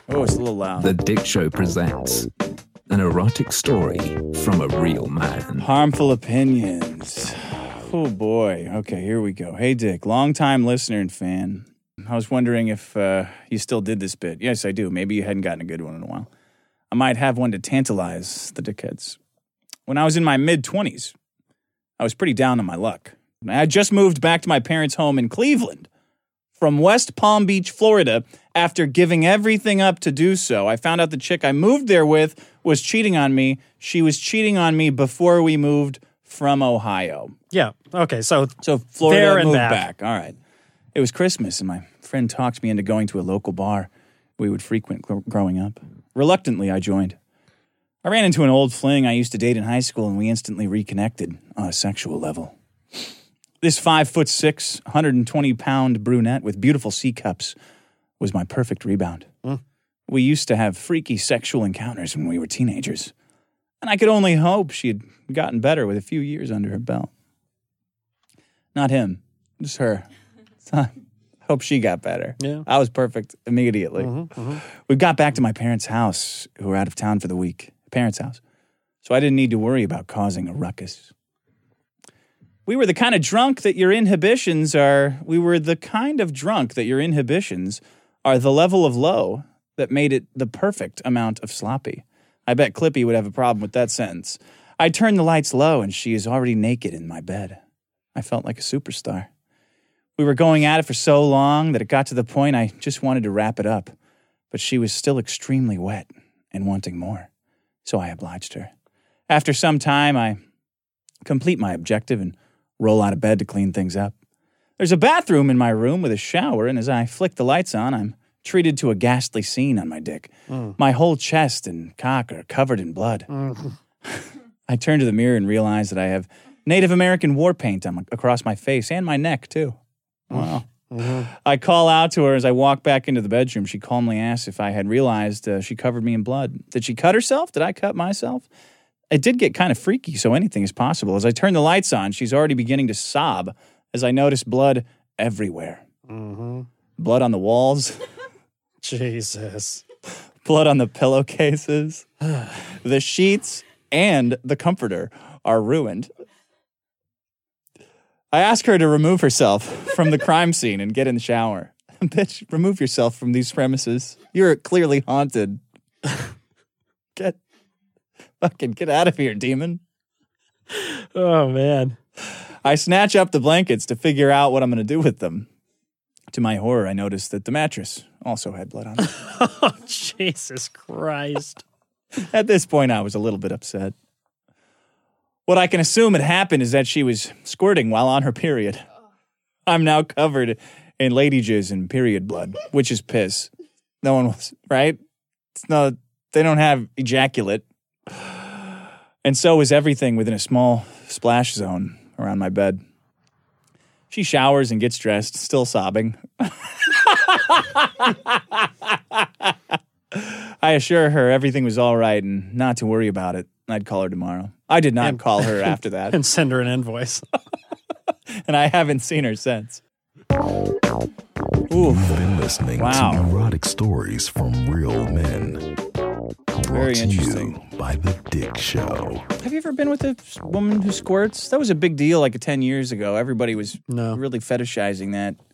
Oh, it's a little loud. The Dick Show presents an erotic story from a real man. Harmful opinions. Oh, boy. Okay, here we go. Hey, Dick, long-time listener and fan. I was wondering if you still did this bit. Yes, I do. Maybe you hadn't gotten a good one in a while. I might have one to tantalize the dickheads. When I was in my mid-20s, I was pretty down on my luck. I had just moved back to my parents' home in Cleveland from West Palm Beach, Florida, after giving everything up to do so. I found out the chick I moved there with was cheating on me. She was cheating on me before we moved from Ohio. Yeah. Okay. So Florida there and moved back. back. All right. It was Christmas, and my friend talked me into going to a local bar we would frequent growing up. Reluctantly, I joined. I ran into an old fling I used to date in high school, and we instantly reconnected on a sexual level. This 5'6", 120-pound brunette with beautiful C cups was my perfect rebound. We used to have freaky sexual encounters when we were teenagers, and I could only hope she had gotten better with a few years under her belt. Not him, just her. I hope she got better. Yeah. I was perfect immediately. We got back to my parents' house, who were out of town for the week. Parents' house. So I didn't need to worry about causing a ruckus. We were the kind of drunk that your inhibitions are the level of low that made it the perfect amount of sloppy. I bet Clippy would have a problem with that sentence. I turned the lights low and she is already naked in my bed. I felt like a superstar. We were going at it for so long that it got to the point I just wanted to wrap it up. But she was still extremely wet and wanting more. So I obliged her. After some time, I complete my objective and roll out of bed to clean things up. There's a bathroom in my room with a shower, and as I flick the lights on, I'm treated to a ghastly scene on my dick. My whole chest and cock are covered in blood. I turn to the mirror and realize that I have Native American war paint across my face and my neck, too. Wow. I call out to her as I walk back into the bedroom. She calmly asks if I had realized she covered me in blood. Did she cut herself? Did I cut myself? It did get kind of freaky, so anything is possible. As I turn the lights on, she's already beginning to sob as I notice blood everywhere. Blood on the walls. Jesus. Blood on the pillowcases. The sheets and the comforter are ruined. I ask her to remove herself from the crime scene and get in the shower. Bitch, remove yourself from these premises. You're clearly haunted. Get out of here, demon. Oh, man. I snatch up the blankets to figure out what I'm going to do with them. To my horror, I noticed that the mattress also had blood on it. Oh, Jesus Christ. At this point, I was a little bit upset. What I can assume had happened is that she was squirting while on her period. I'm now covered in lady jizz and period blood, which is piss. No one was, right? They don't have ejaculate. And so is everything within a small splash zone around my bed. She showers and gets dressed, still sobbing. I assure her everything was all right and not to worry about it. I'd call her tomorrow. I did not call her after that. And send her an invoice. And I haven't seen her since. You've been listening to erotic stories from real men. Very Brought to interesting. you by The Dick Show. Have you ever been with a woman who squirts? That was a big deal like 10 years ago. Everybody was really fetishizing that.